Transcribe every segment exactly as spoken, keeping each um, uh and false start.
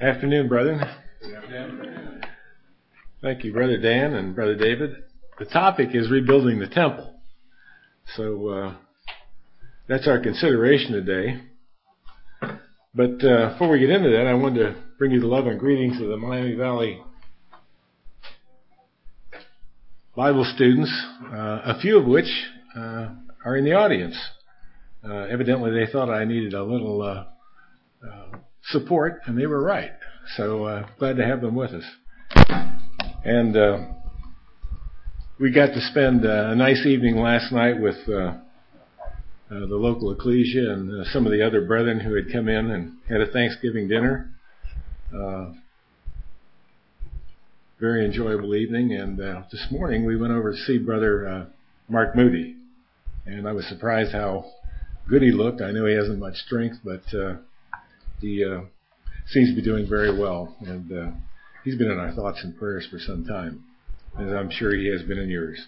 Afternoon, brethren. Thank you, Brother Dan and Brother David. The topic is rebuilding the temple. So uh, that's our consideration today. But uh, before we get into that, I wanted to bring you the love and greetings of the Miami Valley Bible students, uh, a few of which uh, are in the audience. Uh, evidently, they thought I needed a little uh, uh, support, and they were right. So uh, glad to have them with us. And uh, we got to spend uh, a nice evening last night with uh, uh, the local ecclesia and uh, some of the other brethren who had come in and had a Thanksgiving dinner. Uh, very enjoyable evening. And uh, this morning we went over to see Brother uh, Mark Moody. And I was surprised how good he looked. I know he hasn't much strength, but uh, he uh, seems to be doing very well. And uh, he's been in our thoughts and prayers for some time, as I'm sure he has been in yours.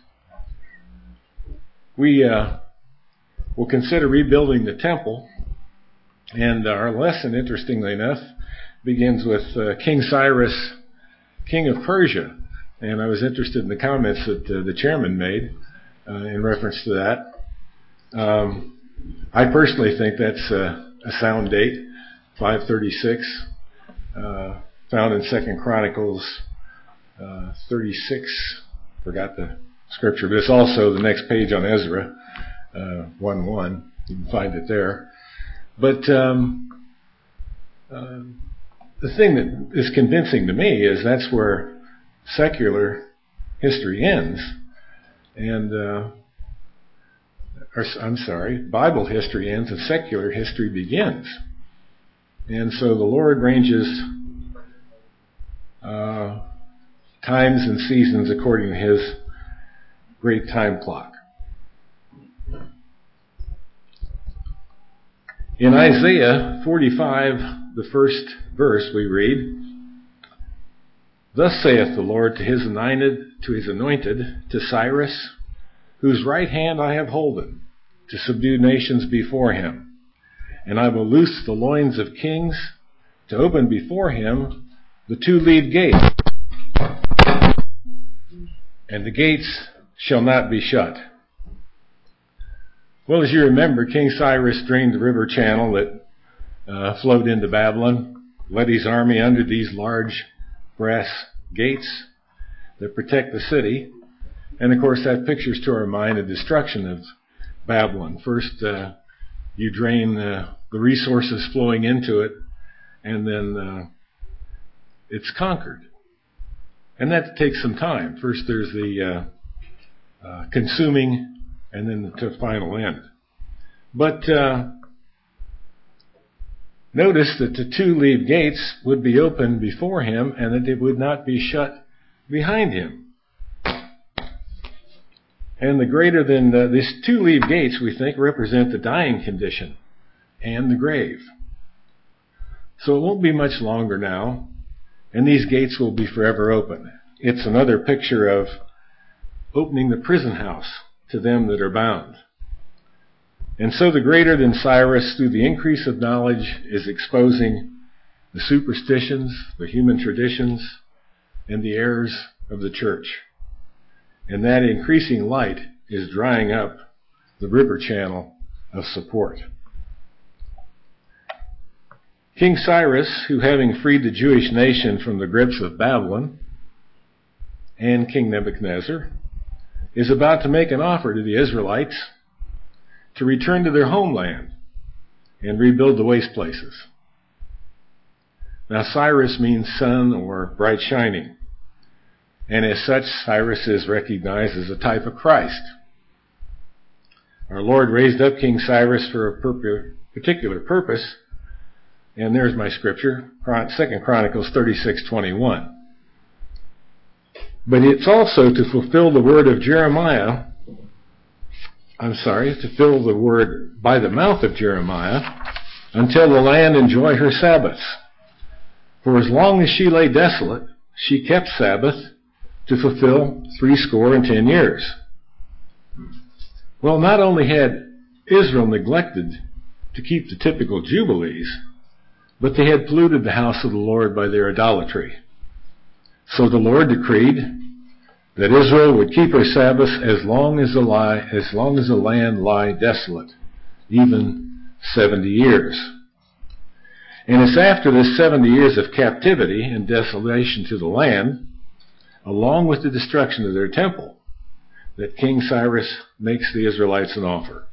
We uh, will consider rebuilding the temple, and our lesson, interestingly enough, begins with uh, King Cyrus, king of Persia. And I was interested in the comments that uh, the chairman made uh, in reference to that. Um, I personally think that's uh, a sound date, five thirty-six. Uh, found in Second Chronicles uh, thirty-six, forgot the scripture, but it's also the next page on Ezra, uh, one one. You can find it there. But um, uh, the thing that is convincing to me is that's where secular history ends, and uh, or, I'm sorry, Bible history ends and secular history begins. And so the Lord ranges Uh, times and seasons according to his great time clock. In Isaiah forty-five, the first verse, we read, "Thus saith the Lord to his anointed, to his anointed, to Cyrus, whose right hand I have holden, to subdue nations before him. And I will loose the loins of kings, to open before him the two-leaved gate, and the gates shall not be shut." Well, as you remember, King Cyrus drained the river channel that uh, flowed into Babylon, led his army under these large brass gates that protect the city. And of course, that pictures to our mind the destruction of Babylon. First, uh, you drain uh, the resources flowing into it, and then uh, it's conquered. And that takes some time. First there's the uh, uh, consuming, and then the final end. But uh, notice that the two leaved gates would be open before him, and that they would not be shut behind him. And the greater than the, these two leaved gates, we think, represent the dying condition and the grave. So it won't be much longer now, and these gates will be forever open. It's another picture of opening the prison house to them that are bound. And so the greater than Cyrus, through the increase of knowledge, is exposing the superstitions, the human traditions, and the errors of the church. And that increasing light is drying up the river channel of support. King Cyrus, who having freed the Jewish nation from the grips of Babylon and King Nebuchadnezzar, is about to make an offer to the Israelites to return to their homeland and rebuild the waste places. Now, Cyrus means sun or bright shining, and as such, Cyrus is recognized as a type of Christ. Our Lord raised up King Cyrus for a particular purpose. And there's my scripture, Second Chronicles thirty-six twenty-one. But it's also to fulfill the word of Jeremiah, I'm sorry, to fill the word by the mouth of Jeremiah, until the land enjoy her Sabbaths. For as long as she lay desolate, she kept Sabbath to fulfill threescore and ten years. Well, not only had Israel neglected to keep the typical Jubilees, but they had polluted the house of the Lord by their idolatry. So the Lord decreed that Israel would keep her Sabbaths as long as the lie, as long as the land lie desolate, even seventy years. And it's after this seventy years of captivity and desolation to the land, along with the destruction of their temple, that King Cyrus makes the Israelites an offer.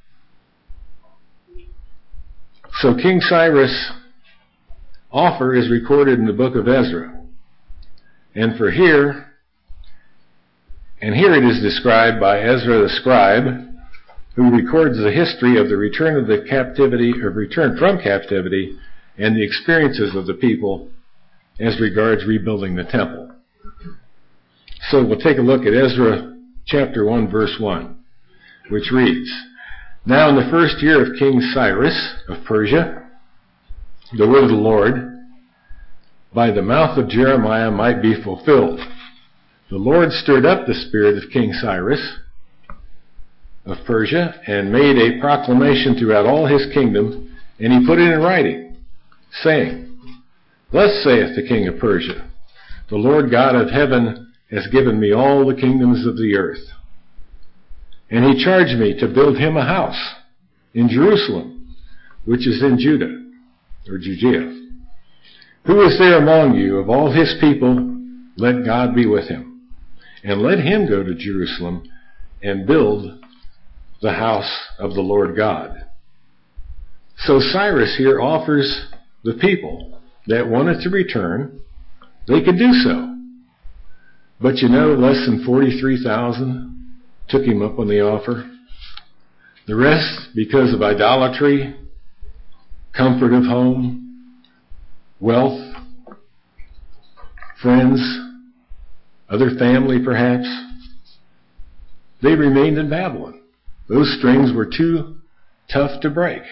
So King Cyrus' offer is recorded in the book of Ezra. And for here, and here it is described by Ezra the scribe, who records the history of the return of the captivity, or return from captivity, and the experiences of the people as regards rebuilding the temple. So we'll take a look at Ezra chapter one, verse one, which reads, Now in the first year of King Cyrus of Persia, the word of the Lord by the mouth of Jeremiah might be fulfilled. The Lord stirred up the spirit of King Cyrus of Persia and made a proclamation throughout all his kingdom, and he put it in writing, saying, Thus saith the king of Persia, The Lord God of heaven has given me all the kingdoms of the earth. And he charged me to build him a house in Jerusalem, which is in Judah, or Judea. Who is there among you of all his people? Let God be with him. And let him go to Jerusalem and build the house of the Lord God. So Cyrus here offers the people that wanted to return, they could do so. But you know, less than forty-three thousand took him up on the offer. The rest, because of idolatry, comfort of home, wealth, friends, other family perhaps, they remained in Babylon. Those strings were too tough to break.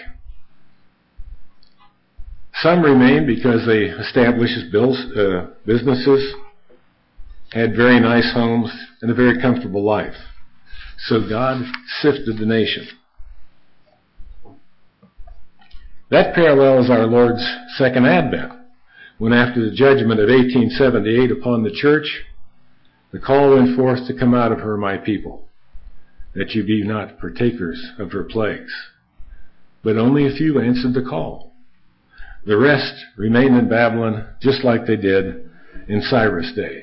Some remained because they established bills, uh, businesses, had very nice homes, and a very comfortable life. So God sifted the nation. That parallels our Lord's second advent, when after the judgment of eighteen seventy-eight upon the church, the call went forth to come out of her, my people, that you be not partakers of her plagues. But only a few answered the call. The rest remained in Babylon just like they did in Cyrus' day.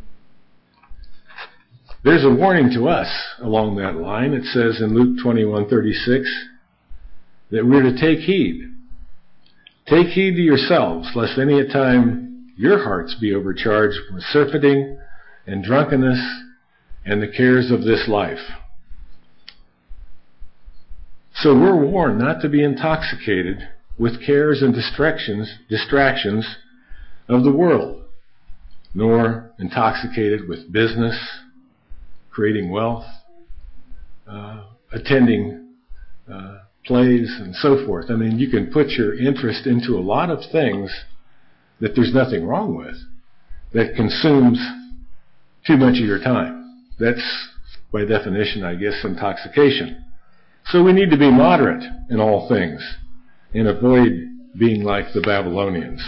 There's a warning to us along that line. It says in Luke twenty-one thirty-six that we're to take heed. Take heed to yourselves, lest any time your hearts be overcharged with surfeiting and drunkenness and the cares of this life. So we're warned not to be intoxicated with cares and distractions, distractions of the world, nor intoxicated with business, creating wealth, uh, attending uh, plays, and so forth. I mean, you can put your interest into a lot of things that there's nothing wrong with, that consumes too much of your time. That's, by definition, I guess, intoxication. So we need to be moderate in all things and avoid being like the Babylonians.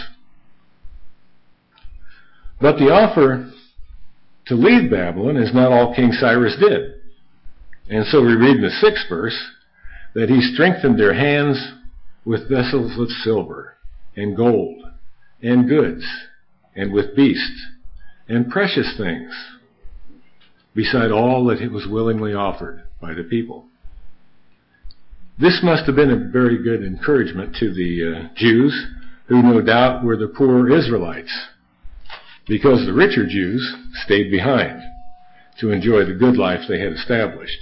But the offer to leave Babylon is not all King Cyrus did. And so we read in the sixth verse that he strengthened their hands with vessels of silver and gold and goods and with beasts and precious things, beside all that it was willingly offered by the people. This must have been a very good encouragement to the uh, Jews, who no doubt were the poor Israelites, because the richer Jews stayed behind to enjoy the good life they had established.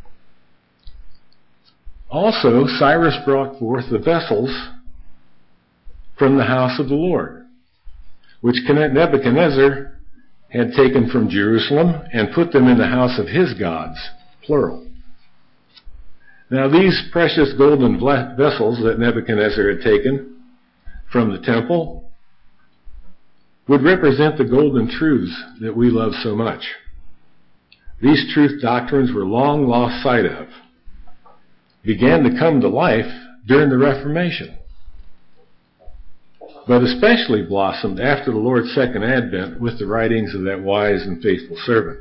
Also, Cyrus brought forth the vessels from the house of the Lord, which Nebuchadnezzar had taken from Jerusalem and put them in the house of his gods, plural. Now these precious golden vessels that Nebuchadnezzar had taken from the temple would represent the golden truths that we love so much. These truth doctrines were long lost sight of, began to come to life during the Reformation. but especially blossomed after the Lord's second advent with the writings of that wise and faithful servant.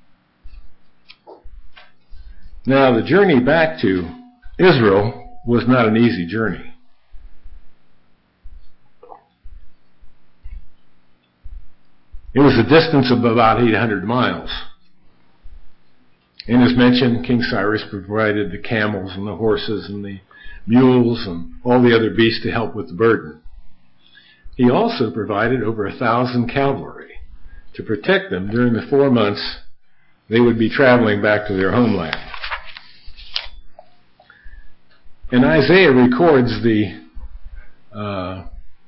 Now, the journey back to Israel was not an easy journey. It was a distance of about eight hundred miles. And as mentioned, King Cyrus provided the camels and the horses and the mules and all the other beasts to help with the burden. He also provided over a thousand cavalry to protect them during the four months they would be traveling back to their homeland. And Isaiah records the uh,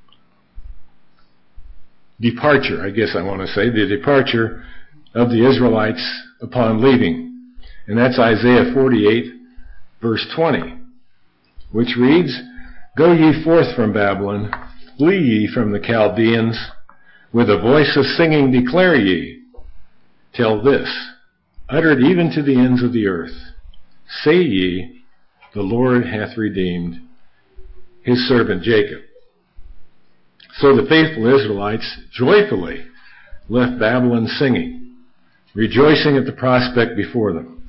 departure, I guess I want to say, the departure of the Israelites upon leaving. And that's Isaiah forty-eight, verse twenty, which reads, "Go ye forth from Babylon, flee ye from the Chaldeans, with a voice of singing declare ye, tell this, uttered even to the ends of the earth, say ye, the Lord hath redeemed his servant Jacob." So the faithful Israelites joyfully left Babylon singing, rejoicing at the prospect before them.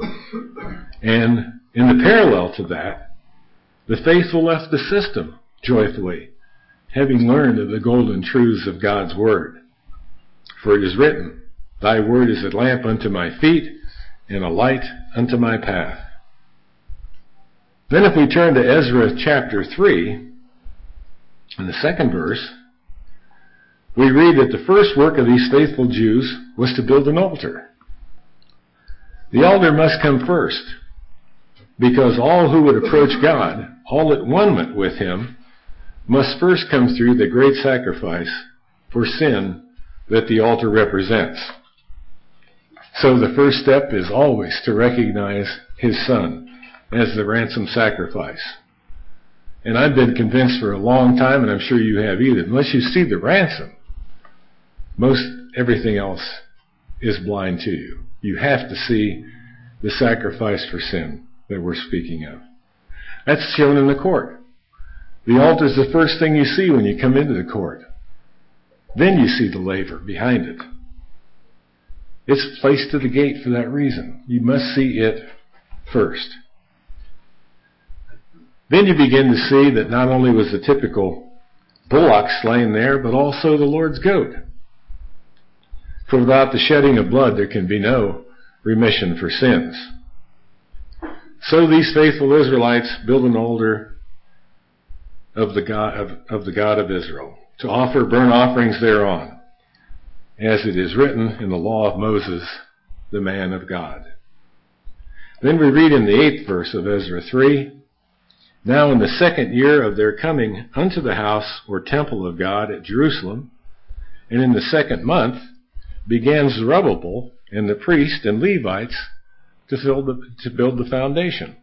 And in the parallel to that, the faithful left the system joyfully, having learned of the golden truths of God's word. For it is written, "Thy word is a lamp unto my feet, and a light unto my path." Then if we turn to Ezra chapter three, in the second verse, we read that the first work of these faithful Jews was to build an altar. The altar must come first, because all who would approach God, all at one with him, must first come through the great sacrifice for sin that the altar represents. So the first step is always to recognize his Son as the ransom sacrifice. And I've been convinced for a long time, and I'm sure you have either, unless you see the ransom, most everything else is blind to you. You have to see the sacrifice for sin that we're speaking of. That's shown in the court. The altar is the first thing you see when you come into the court. Then you see the laver behind it. It's placed to the gate for that reason. You must see it first. Then you begin to see that not only was the typical bullock slain there, but also the Lord's goat. For without the shedding of blood, there can be no remission for sins. So these faithful Israelites build an altar of the God of, of the God of Israel, to offer burnt offerings thereon, as it is written in the law of Moses, the man of God. Then we read in the eighth verse of Ezra three, "Now in the second year of their coming unto the house or temple of God at Jerusalem, and in the second month, began Zerubbabel and the priests and Levites to, fill the, to build the foundation."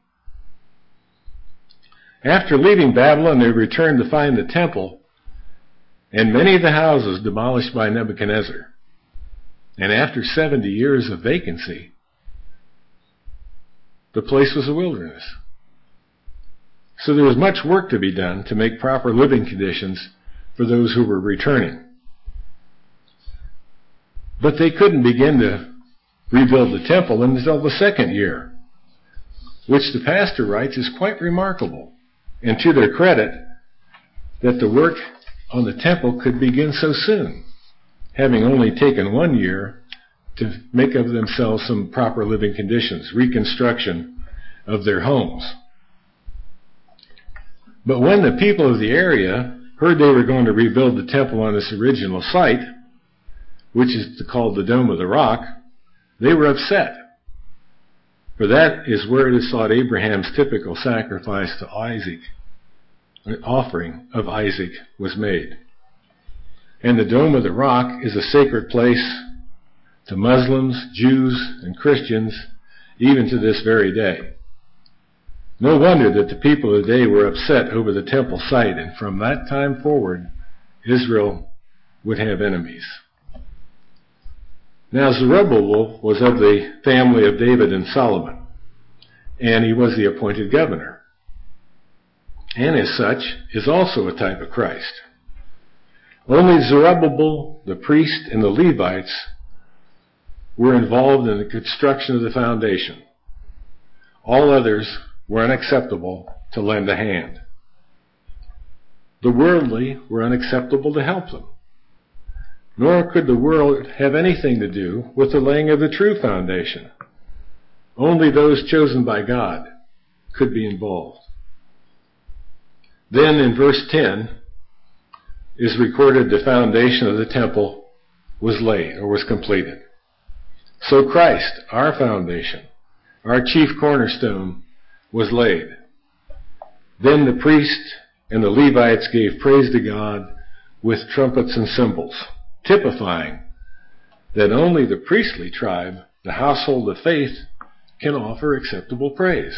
After leaving Babylon, they returned to find the temple and many of the houses demolished by Nebuchadnezzar. And after seventy years of vacancy, the place was a wilderness. So there was much work to be done to make proper living conditions for those who were returning. But they couldn't begin to rebuild the temple until the second year, which the pastor writes is quite remarkable, and to their credit, that the work on the temple could begin so soon, having only taken one year to make of themselves some proper living conditions, reconstruction of their homes. But when the people of the area heard they were going to rebuild the temple on its original site, which is called the Dome of the Rock, they were upset. For that is where it is thought Abraham's typical sacrifice to Isaac, an offering of Isaac, was made. And the Dome of the Rock is a sacred place to Muslims, Jews, and Christians, even to this very day. No wonder that the people of the day were upset over the temple site, and from that time forward, Israel would have enemies. Now Zerubbabel was of the family of David and Solomon, and he was the appointed governor, and as such is also a type of Christ. Only Zerubbabel, the priest, and the Levites were involved in the construction of the foundation. All others were unacceptable to lend a hand. The worldly were unacceptable to help them. Nor could the world have anything to do with the laying of the true foundation. Only those chosen by God could be involved. Then in verse ten is recorded the foundation of the temple was laid or was completed. So Christ, our foundation, our chief cornerstone, was laid. Then the priest and the Levites gave praise to God with trumpets and cymbals, typifying that only the priestly tribe, the household of faith, can offer acceptable praise.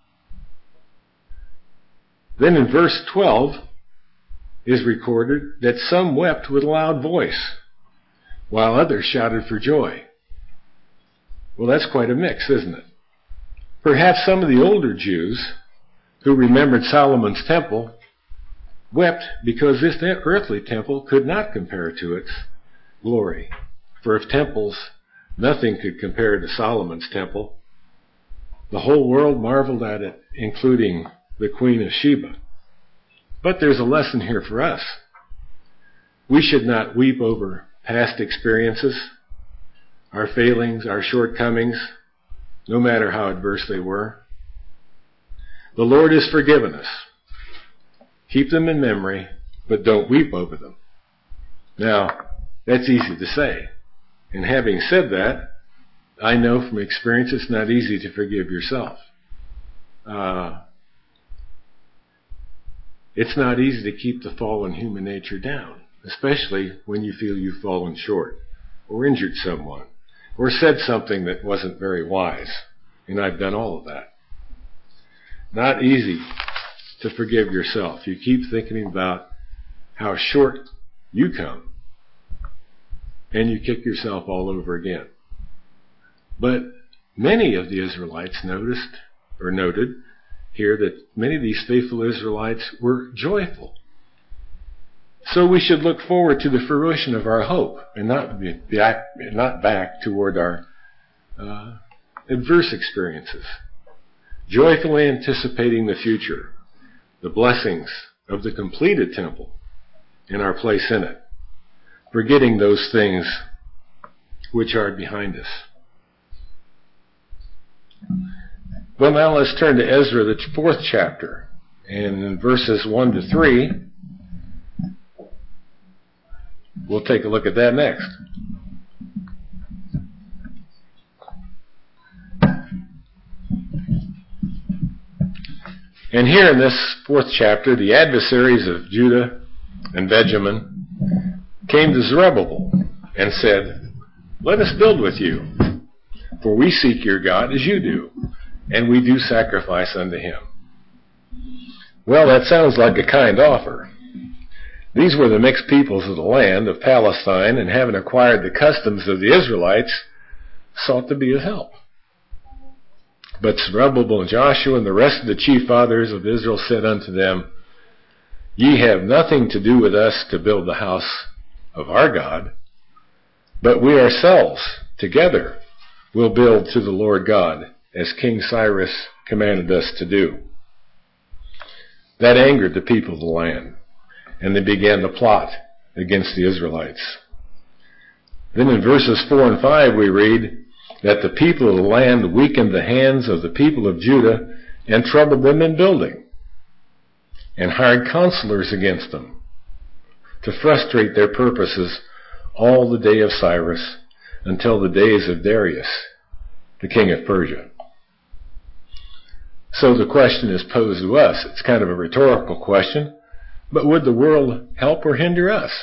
Then in verse twelve is recorded that some wept with a loud voice, while others shouted for joy. Well, that's quite a mix, isn't it? Perhaps some of the older Jews who remembered Solomon's temple wept because this earthly temple could not compare to its glory. For if temples, nothing could compare to Solomon's temple. The whole world marveled at it, including the Queen of Sheba. But there's a lesson here for us. We should not weep over past experiences, our failings, our shortcomings, no matter how adverse they were. The Lord has forgiven us. Keep them in memory, but don't weep over them. Now, that's easy to say. And having said that, I know from experience it's not easy to forgive yourself. Uh, it's not easy to keep the fallen human nature down, especially when you feel you've fallen short or injured someone or said something that wasn't very wise. And I've done all of that. Not easy to forgive yourself. You keep thinking about how short you come, and you kick yourself all over again. But many of the Israelites noticed, or noted here, that many of these faithful Israelites were joyful. So we should look forward to the fruition of our hope, and not be back, not back toward our uh, adverse experiences. Joyfully anticipating the future, the blessings of the completed temple and our place in it, forgetting those things which are behind us. Well, now let's turn to Ezra, the fourth chapter, and in verses one to three, we'll take a look at that next. And here in this fourth chapter, the adversaries of Judah and Benjamin came to Zerubbabel and said, "Let us build with you, for we seek your God as you do, and we do sacrifice unto him." Well, that sounds like a kind offer. These were the mixed peoples of the land of Palestine, and having acquired the customs of the Israelites, sought to be of help. But Zerubbabel and Joshua and the rest of the chief fathers of Israel said unto them, "Ye have nothing to do with us to build the house of our God, but we ourselves together will build to the Lord God, as King Cyrus commanded us to do." That angered the people of the land, and they began to plot against the Israelites. Then in verses four and five we read that the people of the land weakened the hands of the people of Judah and troubled them in building, and hired counselors against them to frustrate their purposes all the day of Cyrus until the days of Darius, the king of Persia. So the question is posed to us. It's kind of a rhetorical question, but would the world help or hinder us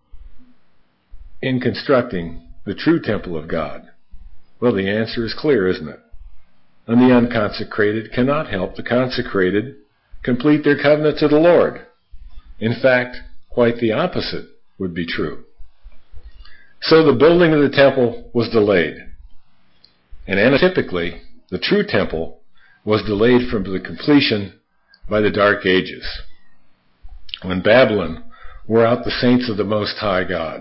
in constructing the true temple of God? Well, the answer is clear, isn't it? And the unconsecrated cannot help the consecrated complete their covenant to the Lord. In fact, quite the opposite would be true. So the building of the temple was delayed. And atypically, the true temple was delayed from the completion by the Dark Ages, when Babylon wore out the saints of the Most High God,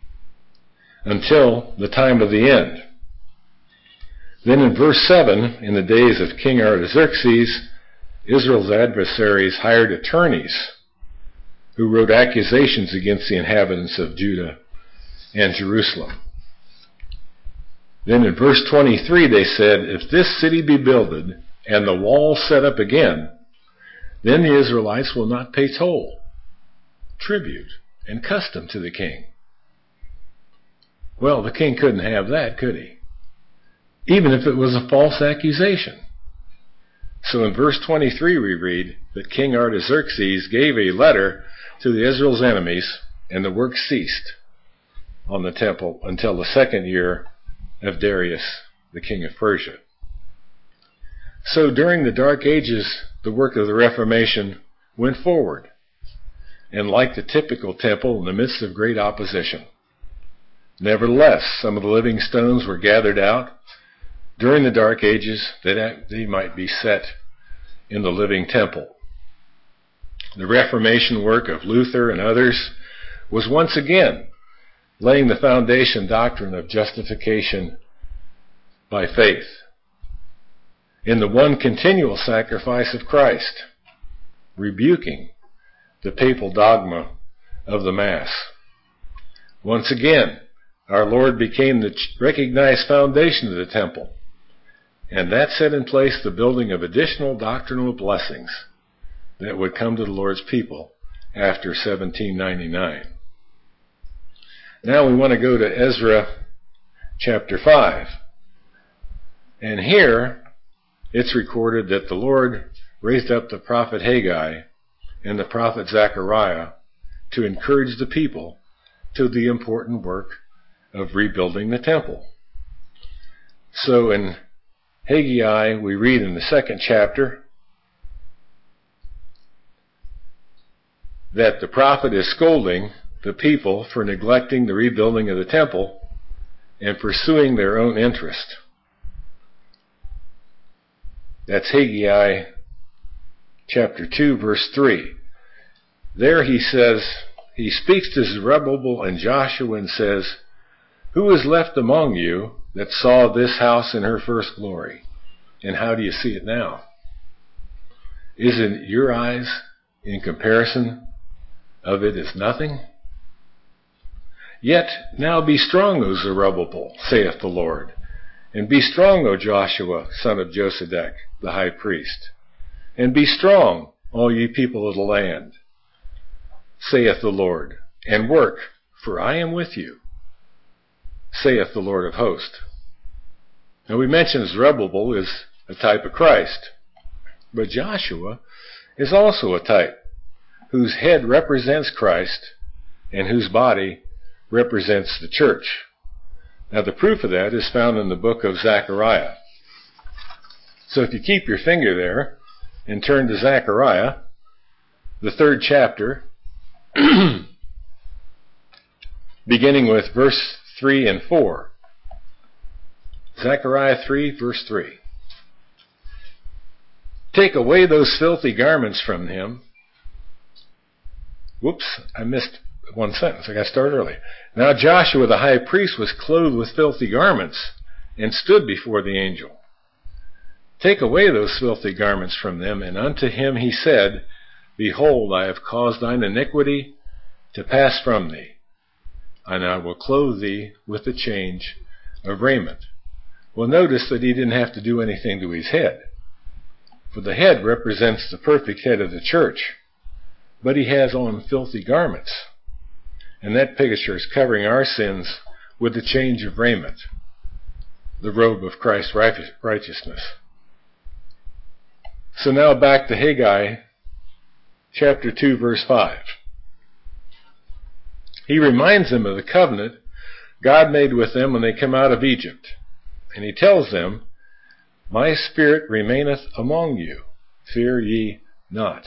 until the time of the end. Then in verse seven, in the days of King Artaxerxes, Israel's adversaries hired attorneys who wrote accusations against the inhabitants of Judah and Jerusalem. Then in verse twenty-three they said, if this city be builded and the wall set up again, then the Israelites will not pay toll, tribute, and custom to the king. Well, the king couldn't have that, could he? Even if it was a false accusation. So in verse twenty-three we read that King Artaxerxes gave a letter to the Israel's enemies, and the work ceased on the temple until the second year of Darius, the king of Persia. So during the Dark Ages, the work of the Reformation went forward, and like the typical temple, in the midst of great opposition. Nevertheless, some of the living stones were gathered out during the Dark Ages that they might be set in the living temple. The Reformation work of Luther and others was once again laying the foundation doctrine of justification by faith in the one continual sacrifice of Christ, rebuking the papal dogma of the Mass. Once again, our Lord became the recognized foundation of the temple, and that set in place the building of additional doctrinal blessings that would come to the Lord's people after seventeen ninety-nine. Now we want to go to Ezra chapter five. And here it's recorded that the Lord raised up the prophet Haggai and the prophet Zechariah to encourage the people to the important work of rebuilding the temple. So in Haggai we read in the second chapter that the prophet is scolding the people for neglecting the rebuilding of the temple and pursuing their own interest. That's Haggai chapter two, verse three. There he says, he speaks to Zerubbabel and Joshua and says, who is left among you that saw this house in her first glory? And how do you see it now? Isn't your eyes in comparison of it as nothing? Yet now be strong, O Zerubbabel, saith the Lord, and be strong, O Joshua, son of Josedech, the high priest, and be strong, all ye people of the land, saith the Lord, and work, for I am with you, saith the Lord of hosts. Now we mentioned Zerubbabel is a type of Christ, but Joshua is also a type whose head represents Christ and whose body represents the church. Now the proof of that is found in the book of Zechariah. So if you keep your finger there and turn to Zechariah, the third chapter, beginning with verse three and four. Zechariah three, verse three. Take away those filthy garments from him. Whoops, I missed one sentence. I got to start early. Now Joshua the high priest was clothed with filthy garments and stood before the angel. Take away those filthy garments from them, and unto him he said, behold, I have caused thine iniquity to pass from thee, and I will clothe thee with the change of raiment. Well, notice that he didn't have to do anything to his head, for the head represents the perfect head of the church, but he has on filthy garments. And that picture is covering our sins with the change of raiment, the robe of Christ's righteousness. So now back to Haggai chapter two, verse five. He reminds them of the covenant God made with them when they come out of Egypt. And he tells them, my spirit remaineth among you, fear ye not.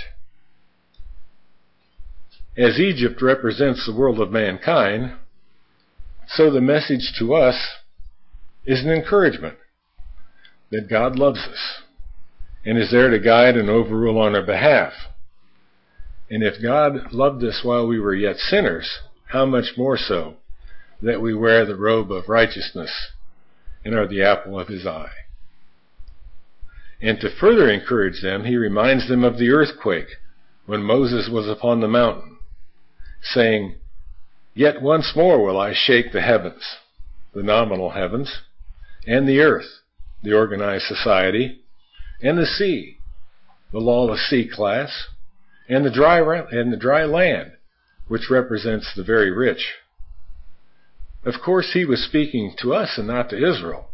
As Egypt represents the world of mankind, so the message to us is an encouragement that God loves us and is there to guide and overrule on our behalf. And if God loved us while we were yet sinners, how much more so that we wear the robe of righteousness and are the apple of his eye. And to further encourage them, he reminds them of the earthquake when Moses was upon the mountain, saying, "Yet once more will I shake the heavens," the nominal heavens, "and the earth," the organized society, "and the sea," the lawless sea class, and the dry and the dry land, which represents the very rich. Of course, he was speaking to us and not to Israel.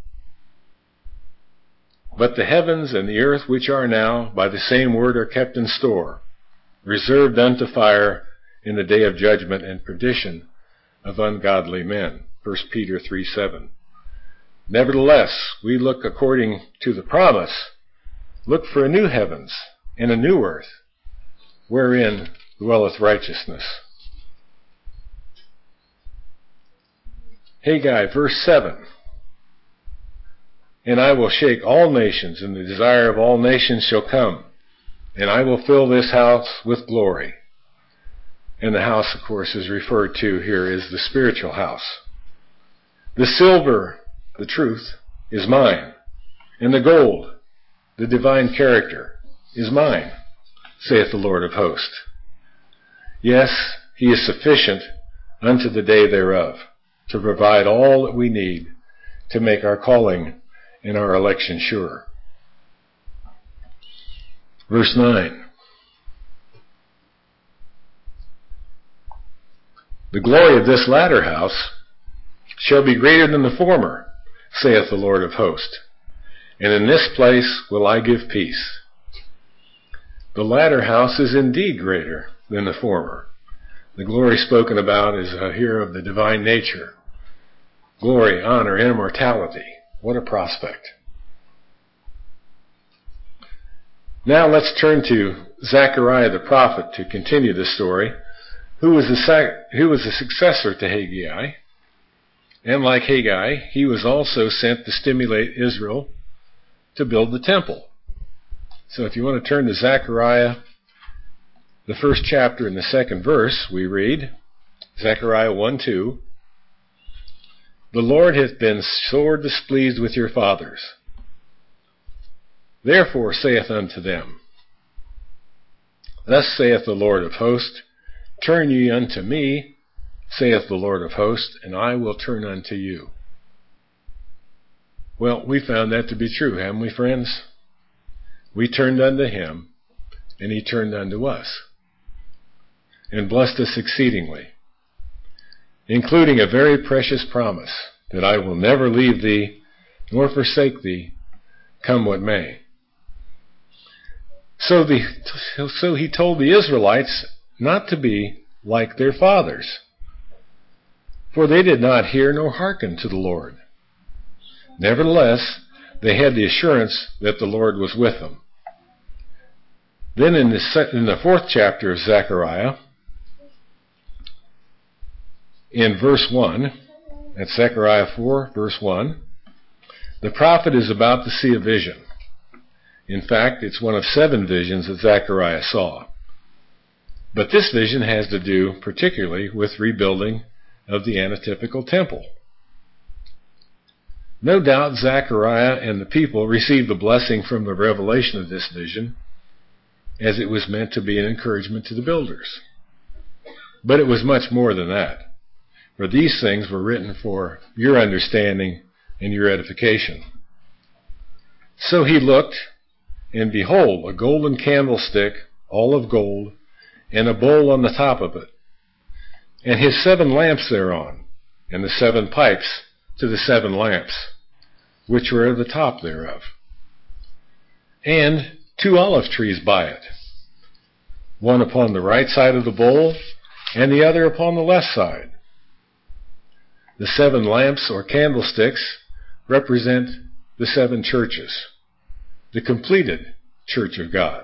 "But the heavens and the earth which are now, by the same word are kept in store, reserved unto fire in the day of judgment and perdition of ungodly men." First Peter three seven. "Nevertheless, we look according to the promise, look for a new heavens and a new earth, wherein dwelleth righteousness." Haggai, verse seven. "And I will shake all nations, and the desire of all nations shall come, and I will fill this house with glory." And the house, of course, is referred to here as the spiritual house. "The silver," the truth, "is mine, and the gold," the divine character, "is mine, saith the Lord of hosts." Yes, he is sufficient unto the day thereof, to provide all that we need to make our calling and our election sure. Verse nine. "The glory of this latter house shall be greater than the former, saith the Lord of hosts. And in this place will I give peace." The latter house is indeed greater than the former. The glory spoken about is uh, here of the divine nature. Glory, honor, immortality. What a prospect. Now let's turn to Zechariah the prophet to continue the story, who was, the, who was the successor to Haggai. And like Haggai, he was also sent to stimulate Israel to build the temple. So if you want to turn to Zechariah, the first chapter and the second verse, we read, Zechariah one two, "The Lord hath been sore displeased with your fathers. Therefore saith unto them, Thus saith the Lord of hosts, Turn ye unto me, saith the Lord of hosts, and I will turn unto you." Well, we found that to be true, haven't we, friends? We turned unto him, and he turned unto us, and blessed us exceedingly, including a very precious promise that I will never leave thee nor forsake thee, come what may. So, the, so he told the Israelites not to be like their fathers, for they did not hear nor hearken to the Lord. Nevertheless, they had the assurance that the Lord was with them. Then in the, in the fourth chapter of Zechariah, in verse one, that's Zechariah four, verse one, the prophet is about to see a vision. In fact, it's one of seven visions that Zechariah saw. But this vision has to do particularly with rebuilding of the antitypical temple. No doubt Zechariah and the people received the blessing from the revelation of this vision, as it was meant to be an encouragement to the builders. But it was much more than that, for these things were written for your understanding and your edification. So he looked, and behold, a golden candlestick, all of gold, and a bowl on the top of it, and his seven lamps thereon, and the seven pipes to the seven lamps, which were at the top thereof, and two olive trees by it, one upon the right side of the bowl, and the other upon the left side. The seven lamps or candlesticks represent the seven churches, the completed church of God.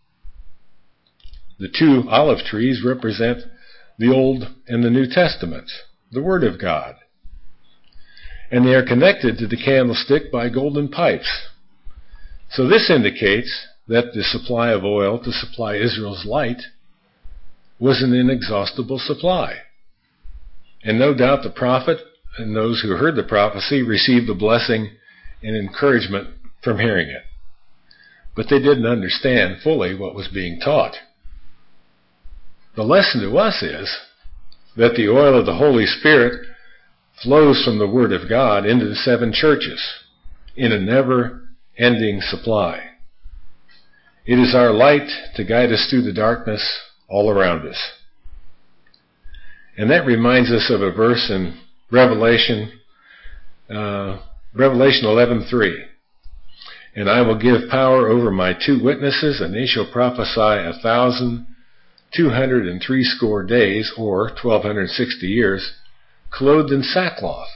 The two olive trees represent the Old and the New Testaments, the Word of God. And they are connected to the candlestick by golden pipes. So this indicates that the supply of oil to supply Israel's light was an inexhaustible supply. And no doubt the prophet and those who heard the prophecy received the blessing and encouragement from hearing it. But they didn't understand fully what was being taught. The lesson to us is that the oil of the Holy Spirit flows from the Word of God into the seven churches in a never-ending supply. It is our light to guide us through the darkness all around us. And that reminds us of a verse in Revelation, uh, Revelation eleven three. And I will give power over my two witnesses, and they shall prophesy a thousand two hundred and threescore days, or twelve sixty years, clothed in sackcloth.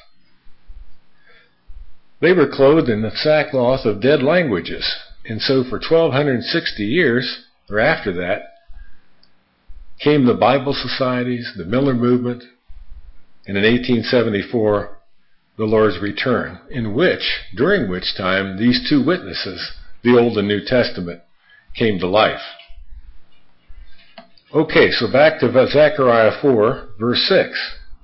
They were clothed in the sackcloth of dead languages, and so for twelve sixty years, or after that, came the Bible societies, the Miller movement, and in eighteen seventy-four, the Lord's return, in which, during which time, these two witnesses, the Old and New Testament, came to life. Okay, so back to Zechariah four, verse six.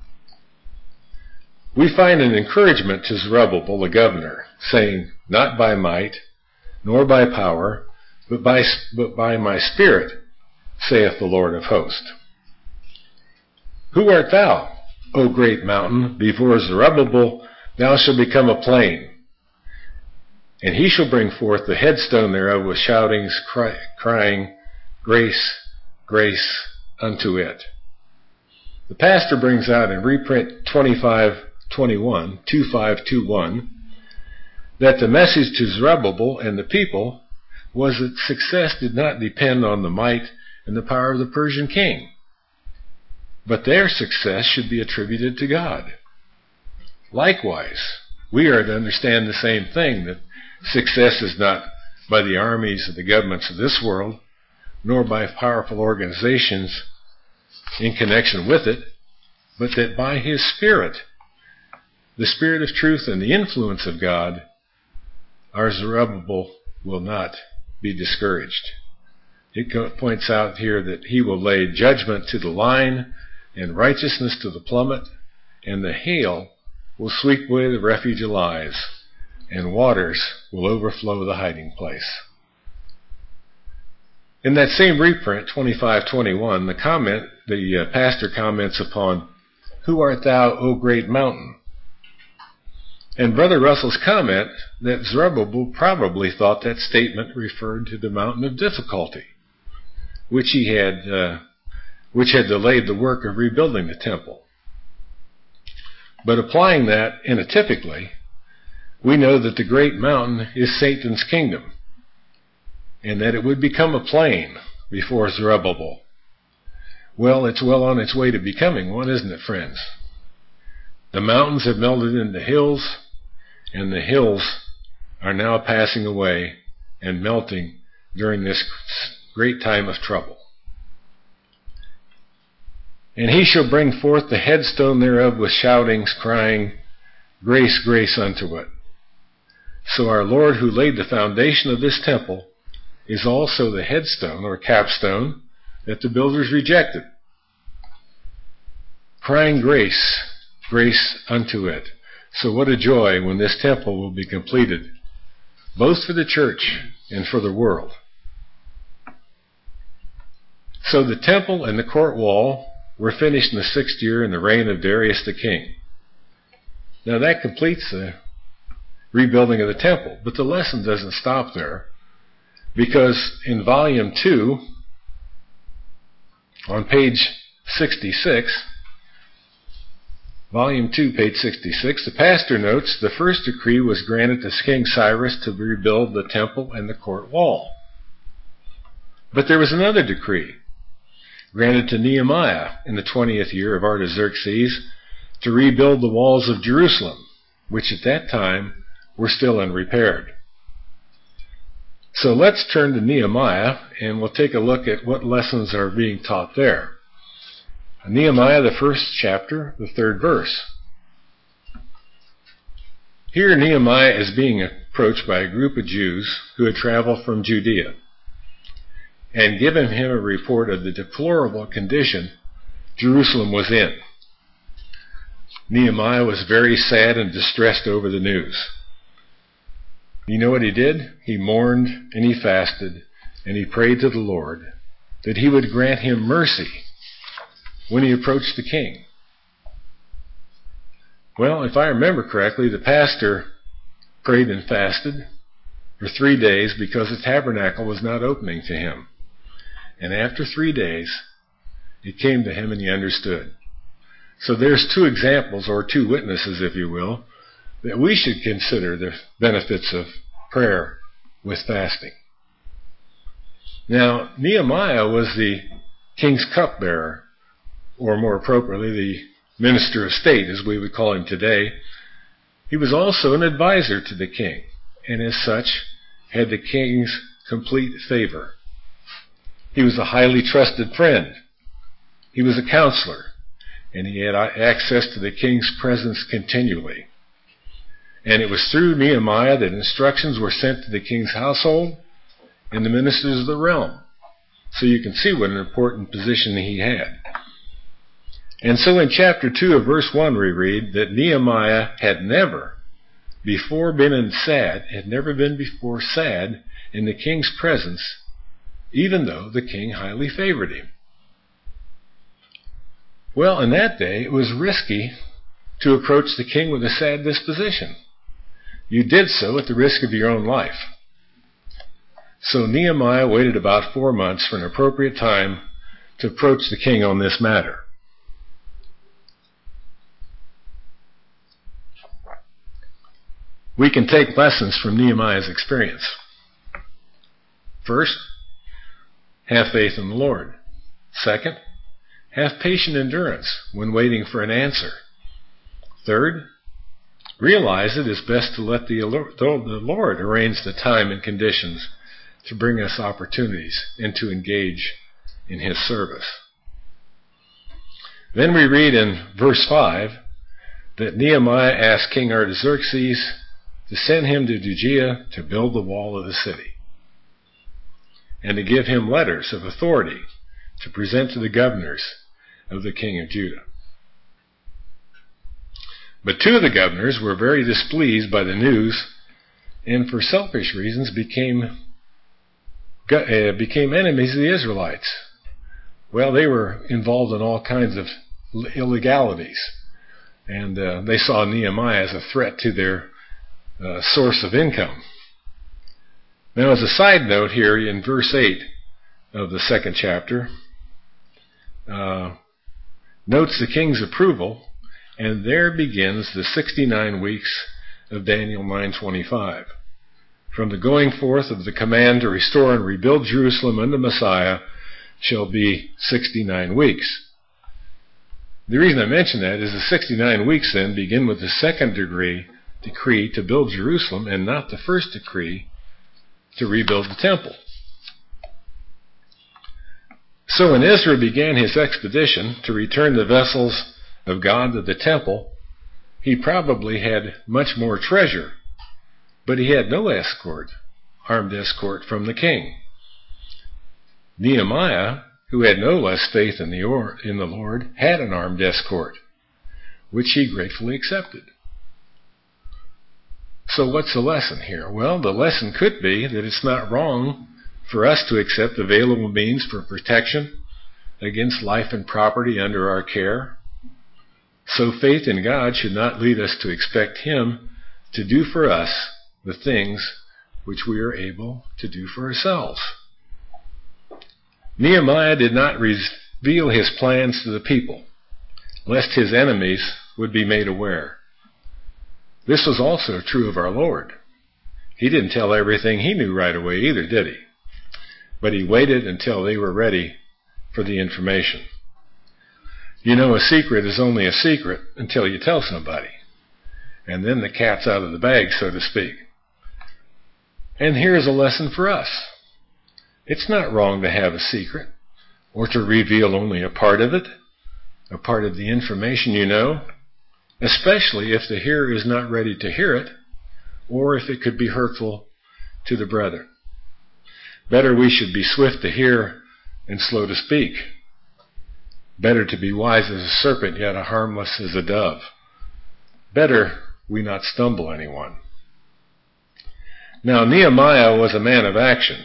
We find an encouragement to Zerubbabel, the governor, saying, not by might, nor by power, but by, but by my Spirit, saith the Lord of hosts. Who art thou, O great mountain? Before Zerubbabel thou shalt become a plain. And he shall bring forth the headstone thereof with shoutings, cry, crying, grace, grace unto it. The pastor brings out in reprint twenty-five twenty-one, twenty-five twenty-one, that the message to Zerubbabel and the people was that success did not depend on the might and the power of the Persian king, but their success should be attributed to God. Likewise, we are to understand the same thing, that success is not by the armies or the governments of this world, nor by powerful organizations in connection with it, but that by His Spirit, the Spirit of truth and the influence of God, our Zerubbabel will not be discouraged. It points out here that he will lay judgment to the line and righteousness to the plummet, and the hail will sweep away the refuge of lies, and waters will overflow the hiding place. In that same reprint, twenty-five twenty-one, the comment, the uh, pastor comments upon, who art thou, O great mountain? And Brother Russell's comment that Zerubbabel probably thought that statement referred to the mountain of difficulty, which he had, uh, which had delayed the work of rebuilding the temple. But applying that entypically, we know that the great mountain is Satan's kingdom, and that it would become a plain before Zerubbabel. Well, it's well on its way to becoming one, isn't it, friends? The mountains have melted into hills, and the hills are now passing away and melting during this great time of trouble. And he shall bring forth the headstone thereof with shoutings, crying, grace, grace unto it. So our Lord, who laid the foundation of this temple, is also the headstone or capstone that the builders rejected. Crying grace, grace unto it. So what a joy when this temple will be completed, both for the church and for the world. So the temple and the court wall were finished in the sixth year in the reign of Darius the king. Now that completes the rebuilding of the temple, but the lesson doesn't stop there, because in volume two, on page sixty-six, volume two, page sixty-six, the pastor notes the first decree was granted to King Cyrus to rebuild the temple and the court wall. But there was another decree granted to Nehemiah in the twentieth year of Artaxerxes to rebuild the walls of Jerusalem, which at that time were still unrepaired. So let's turn to Nehemiah, and we'll take a look at what lessons are being taught there. Nehemiah, the first chapter, the third verse. Here Nehemiah is being approached by a group of Jews who had traveled from Judea. and given him a report of the deplorable condition Jerusalem was in. Nehemiah was very sad and distressed over the news. You know what he did? He mourned and he fasted and he prayed to the Lord that he would grant him mercy when he approached the king. Well, if I remember correctly, the pastor prayed and fasted for three days because the tabernacle was not opening to him. And after three days, it came to him and he understood. So there's two examples, or two witnesses, if you will, that we should consider the benefits of prayer with fasting. Now, Nehemiah was the king's cupbearer, or more appropriately, the minister of state, as we would call him today. He was also an advisor to the king, and as such, had the king's complete favor. He was a highly trusted friend. He was a counselor, and he had access to the king's presence continually. And it was through Nehemiah that instructions were sent to the king's household and the ministers of the realm. So you can see what an important position he had. And so in chapter two of verse one we read that Nehemiah had never before been in sad, had never been before sad in the king's presence, even though the king highly favored him. Well, in that day, it was risky to approach the king with a sad disposition. You did so at the risk of your own life. So Nehemiah waited about four months for an appropriate time to approach the king on this matter. We can take lessons from Nehemiah's experience. First, have faith in the Lord. Second, have patient endurance when waiting for an answer. Third, realize it is best to let the Lord arrange the time and conditions to bring us opportunities and to engage in His service. Then we read in verse five that Nehemiah asked King Artaxerxes to send him to Judea to build the wall of the city, and to give him letters of authority to present to the governors of the king of Judah. But two of the governors were very displeased by the news, and for selfish reasons became uh, became enemies of the Israelites. Well, they were involved in all kinds of illegalities, and uh, they saw Nehemiah as a threat to their uh, source of income. Now, as a side note here, in verse eight of the second chapter, uh, notes the king's approval, and there begins the sixty-nine weeks of Daniel nine twenty-five. From the going forth of the command to restore and rebuild Jerusalem unto Messiah shall be sixty-nine weeks. The reason I mention that is the sixty-nine weeks then begin with the second degree decree to build Jerusalem, and not the first decree to rebuild the temple. So when Ezra began his expedition to return the vessels of God to the temple, he probably had much more treasure, but he had no escort, armed escort from the king. Nehemiah, who had no less faith in the, or, in the Lord, had an armed escort, which he gratefully accepted. So what's the lesson here? Well, the lesson could be that it's not wrong for us to accept available means for protection against life and property under our care. So faith in God should not lead us to expect Him to do for us the things which we are able to do for ourselves. Nehemiah did not reveal his plans to the people, lest his enemies would be made aware. This was also true of our Lord. He didn't tell everything he knew right away either, did he? But he waited until they were ready for the information. You know, a secret is only a secret until you tell somebody. And then the cat's out of the bag, so to speak. And here's a lesson for us. It's not wrong to have a secret, or to reveal only a part of it, a part of the information you know, especially if the hearer is not ready to hear it, or if it could be hurtful to the brethren. Better we should be swift to hear and slow to speak. Better to be wise as a serpent, yet harmless as a dove. Better we not stumble anyone. Now Nehemiah was a man of action.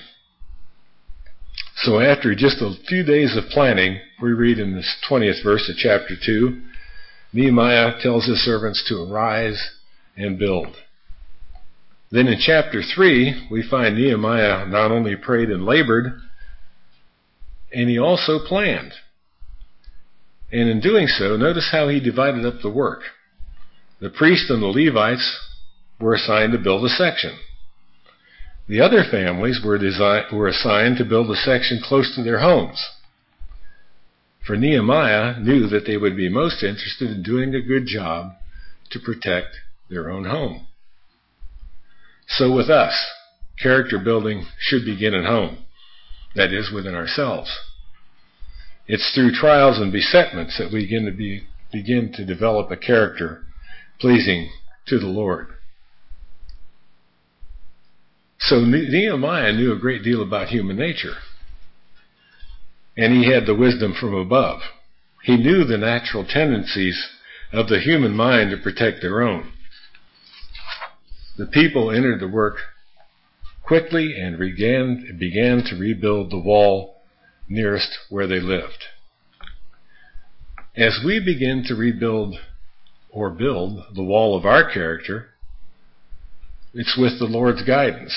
So after just a few days of planning, we read in this twentieth verse of chapter two, Nehemiah tells his servants to arise and build. Then in chapter three, we find Nehemiah not only prayed and labored, and he also planned. And in doing so, notice how he divided up the work. The priests and the Levites were assigned to build a section. The other families were, desi- were assigned to build a section close to their homes. For Nehemiah knew that they would be most interested in doing a good job to protect their own home. So with us, character building should begin at home, that is, within ourselves. It's through trials and besetments that we begin to, be, begin to develop a character pleasing to the Lord. So Nehemiah knew a great deal about human nature, and he had the wisdom from above. He knew the natural tendencies of the human mind to protect their own. The people entered the work quickly and began, began to rebuild the wall nearest where they lived. As we begin to rebuild or build the wall of our character, it's with the Lord's guidance.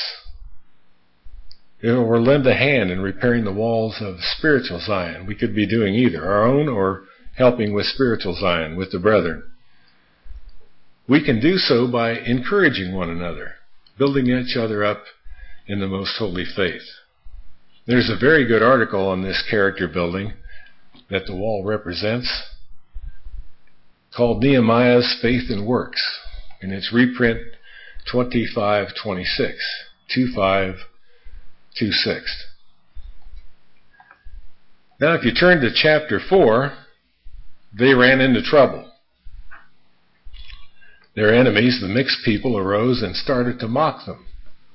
Or lend a hand in repairing the walls of spiritual Zion. We could be doing either our own or helping with spiritual Zion, with the brethren. We can do so by encouraging one another, building each other up in the most holy faith. There's a very good article on this character building that the wall represents, called Nehemiah's Faith and Works, and it's reprint twenty-five twenty-six, twenty-five twenty-six. Now if you turn to chapter four, they ran into trouble. Their enemies, the mixed people, arose and started to mock them.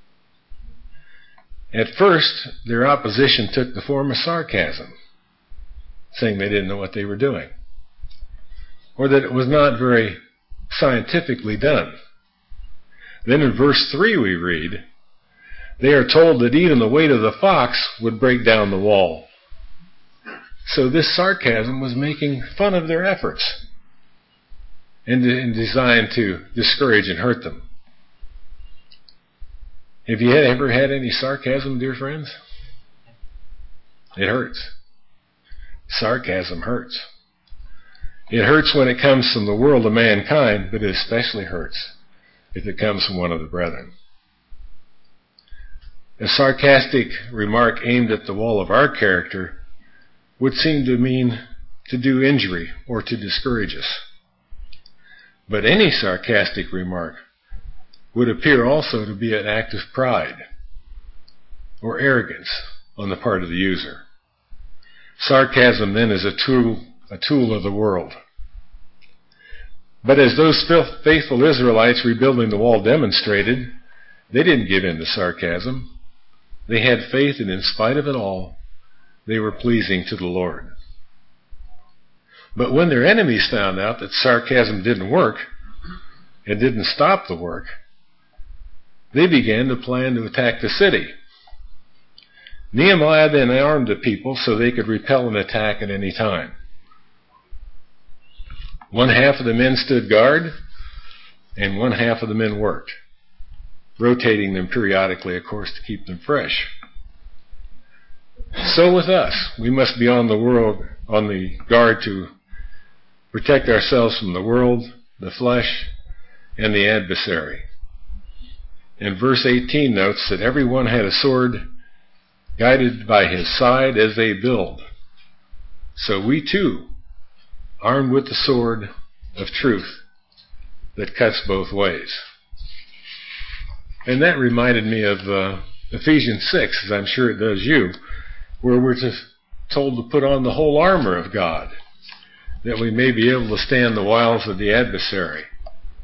At first, their opposition took the form of sarcasm, saying they didn't know what they were doing, or that it was not very scientifically done. Then in verse three we read, they are told that even the weight of the fox would break down the wall. So this sarcasm was making fun of their efforts and, and designed to discourage and hurt them. Have you ever had any sarcasm, dear friends? It hurts. Sarcasm hurts. It hurts when it comes from the world of mankind, but it especially hurts if it comes from one of the brethren. A sarcastic remark aimed at the wall of our character would seem to mean to do injury or to discourage us. But any sarcastic remark would appear also to be an act of pride or arrogance on the part of the user. Sarcasm then is a tool, a tool of the world. But as those faithful Israelites rebuilding the wall demonstrated, they didn't give in to sarcasm. They had faith, and in spite of it all, they were pleasing to the Lord. But when their enemies found out that sarcasm didn't work, and didn't stop the work, they began to plan to attack the city. Nehemiah then armed the people so they could repel an attack at any time. One half of the men stood guard, and one half of the men worked, rotating them periodically, of course, to keep them fresh. So with us, we must be on the world, on the guard to protect ourselves from the world, the flesh, and the adversary. And verse eighteen notes that everyone had a sword guided by his side as they build. So we too, armed with the sword of truth that cuts both ways. And that reminded me of uh, Ephesians six, as I'm sure it does you, where we're just told to put on the whole armor of God, that we may be able to stand the wiles of the adversary.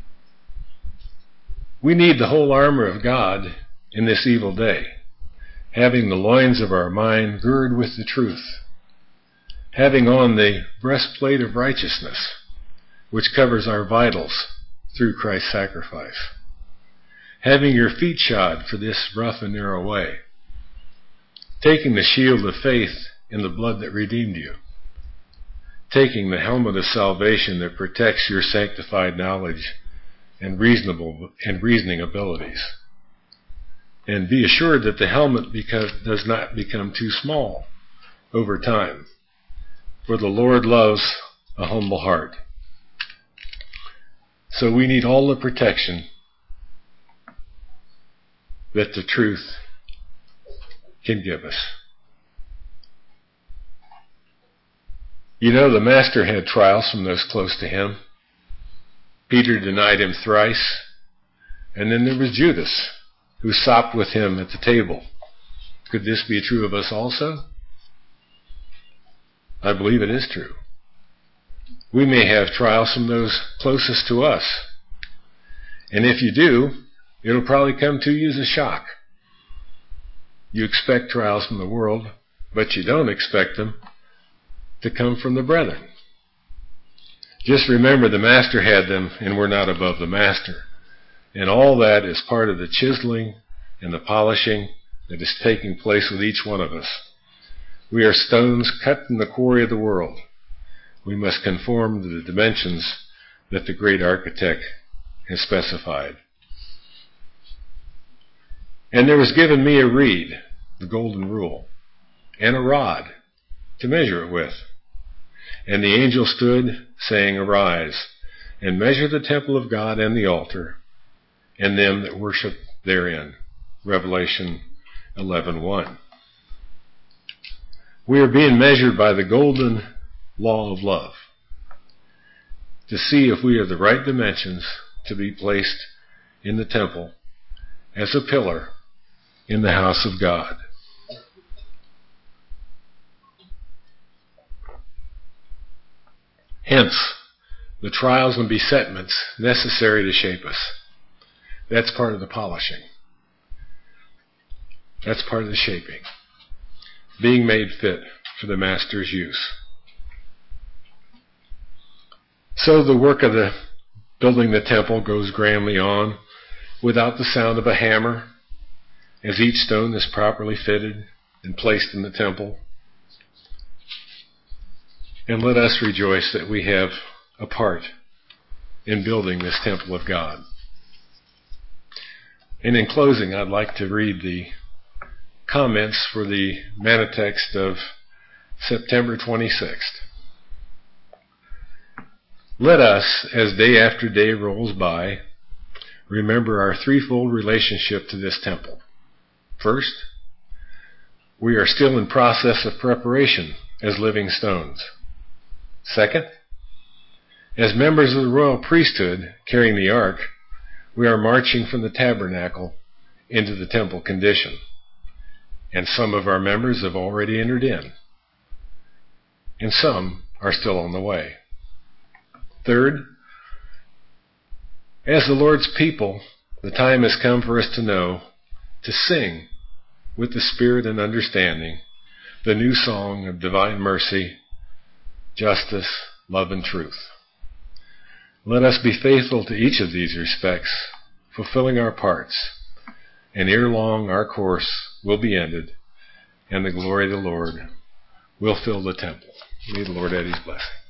We need the whole armor of God in this evil day. having the loins of our mind girded with the truth, having on the breastplate of righteousness, which covers our vitals through Christ's sacrifice, having your feet shod for this rough and narrow way, taking the shield of faith in the blood that redeemed you, taking the helmet of salvation that protects your sanctified knowledge and reasonable and reasoning abilities. And be assured that the helmet because, does not become too small over time, for the Lord loves a humble heart. So we need all the protection that the truth can give us. You know, the Master had trials from those close to him. Peter denied him thrice, and then there was Judas, who supped with him at the table. Could this be true of us also? I believe it is true. We may have trials from those closest to us. And if you do, it'll probably come to you as a shock. You expect trials from the world, but you don't expect them to come from the brethren. Just remember the Master had them, and we're not above the Master. And all that is part of the chiseling and the polishing that is taking place with each one of us. We are stones cut in the quarry of the world. We must conform to the dimensions that the great architect has specified. And there was given me a reed, the golden rule, and a rod to measure it with. And the angel stood, saying, Arise, and measure the temple of God and the altar, and them that worship therein. Revelation eleven one. We are being measured by the golden law of love to see if we are the right dimensions to be placed in the temple as a pillar in the house of God. Hence, the trials and besetments necessary to shape us. That's part of the polishing. That's part of the shaping. Being made fit for the Master's use. So the work of the building the temple goes grandly on without the sound of a hammer, as each stone is properly fitted and placed in the temple. And let us rejoice that we have a part in building this temple of God. And in closing, I'd like to read the comments for the Mannatext of September twenty-sixth. Let us, as day after day rolls by, remember our threefold relationship to this temple. First, we are still in process of preparation as living stones. Second, as members of the royal priesthood carrying the ark, we are marching from the tabernacle into the temple condition. And some of our members have already entered in. And some are still on the way. Third, as the Lord's people, the time has come for us to know, to sing with the spirit and understanding, the new song of divine mercy, justice, love, and truth. Let us be faithful to each of these respects, fulfilling our parts, and ere long our course will be ended, and the glory of the Lord will fill the temple. May the Lord add his blessing.